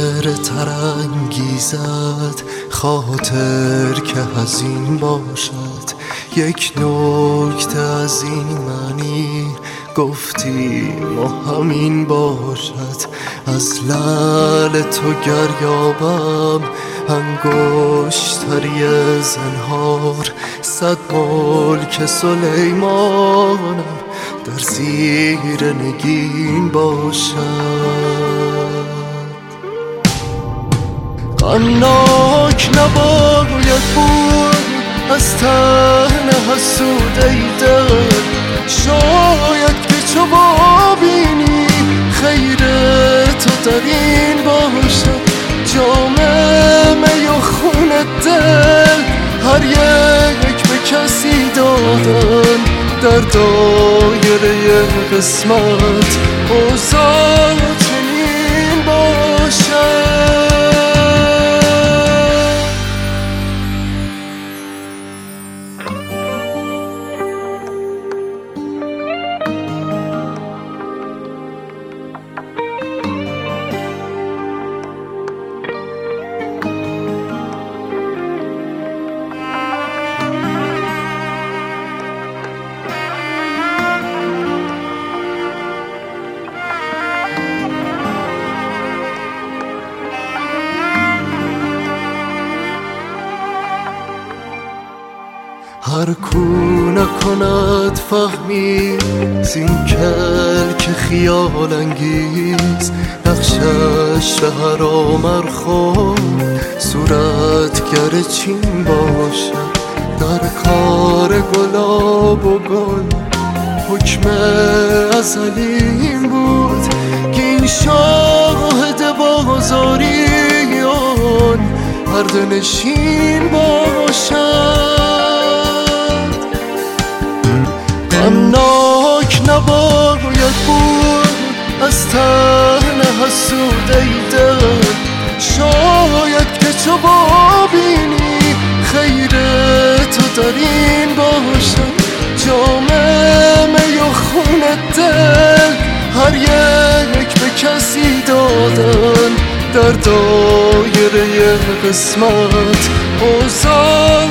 چهره ترانگیزد خاطر که حزین باشد. یک نکته از این معنی گفتیم و همین باشد. از لعل تو گریابم انگشتری زنهار، 100 ملک سلیمانم در زیر نگین باشد. غمناک نباید بود از تن حسود ای دل، شاید که چو بینی خیر تو در این باشد. جام می و خون دل هر یک به کسی دادن، در دایره قسمت اوضاع چنین باشد. هر کو نکند فهمی زین کلک خیال انگیز، نقشش به هر آمرخور صورتگر چین باشد. در کار گلاب و گل حکم ازلیم بود که این شاهد بازاریان پرده نشین باشد. غمناک نباید بود از تن حسود ای دل، شاید که چو بینی خیر تو در این باشد. جام می و خون دل هر یک به کسی دادن، در دایره قسمت اوضاع